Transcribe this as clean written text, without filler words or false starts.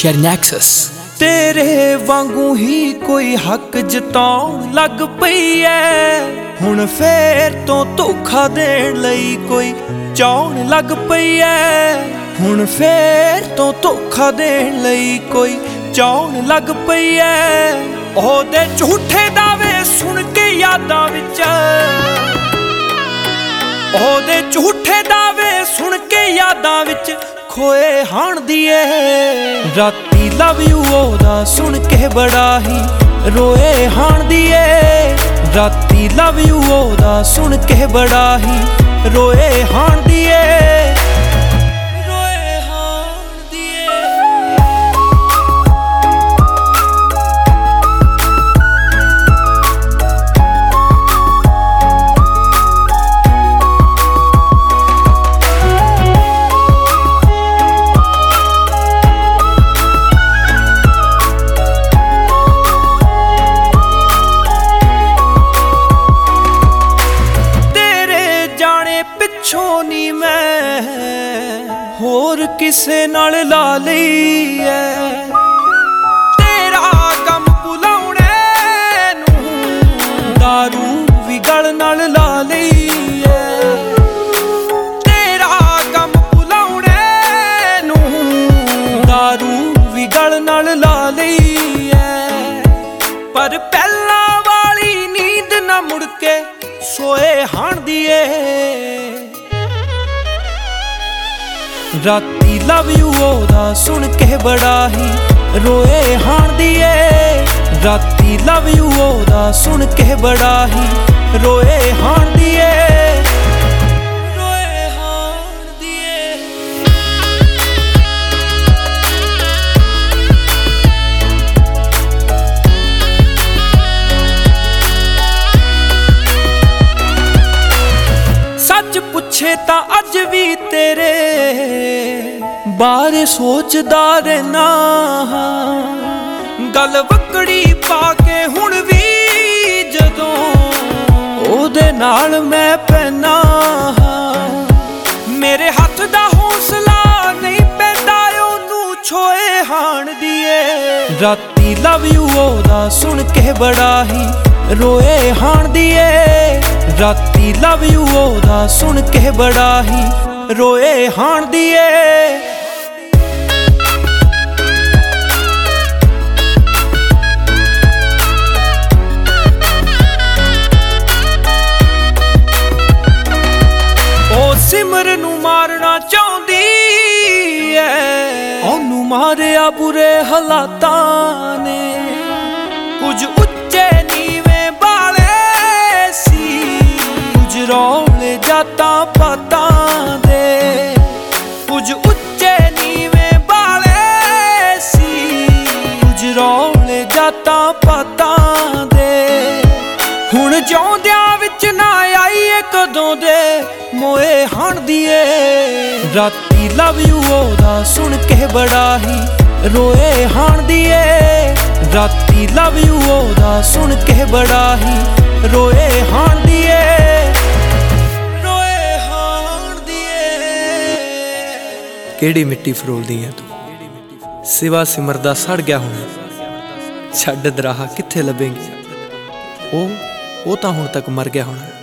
Shernexus तेरे वांगू ही कोई हक जताउण लग पई ऐ हुण फेर तो धोखा देण लई कोई चाउण लग पई ऐ हुण फेर तो धोखा देण लई कोई चाउण लग पई ऐ ओहदे झूठे दावे सुन के यादां विच ओहदे झूठे दावे सुन के यादां विच खोए हाण दिए राती लव यू ओहदा सुन के बड़ा ही रोए हाण दिए राती लव यू ओहदा सुन के बड़ा ही रोए हाण दिए पिछों नी मैं होर किसे नाल ला लई ऐ तेरा गम भुलाउणे नूं दारू भी गल नाल ला लई ऐ तेरा गम भुलाउणे नूं दारू भी गल नाल ला लई ऐ पर पहला वाली नींद ना मुड़ के सोए हाण दिए राती लव यू ओहदा सुन के बड़ा ही रोए हाण दिए राती लव यू ओहदा सुन के बड़ा ही रोए हाण दिए रोए हाण दिए सच पुछे तां अज भी तेरे बारे सोचदा रहना गल वकड़ी पाके हुण भी जदों ओहदे नाल मैं पैना मेरे हथ दा हौसला नहीं पैंदा ओनू छोए हाण दिए राती लव यू ओहदा सुन के बड़ा ही रोए हाण दिए राती लव यू ओहदा सुन के बड़ा ही रोए हाण दिए सिमर नू मारना चाहुंदी ऐ ओनू मारिया बुरे हालातां ने कुछ उच्चे नीवें बाले सी कुछ रौले जातां पातां दे कुछ उच्चे नीवें बाले सी कुछ रौले जातां पातां दे हुण जिउंदियां विच ना आई कदों दे मोए हाण दिए राती लव यू ओहदा सुन के बड़ा ही रोए हाण दिए राती लव यू ओहदा सुन के बड़ा ही रोए हाण दिए रोए हाण दिए केड़ी मिट्टी फरोलदी है तू सिवा सिमरदा सड़ गया हुण छड्ड दराहा कित्थे लभेंगी ओ तां हुण तक मर गया होना।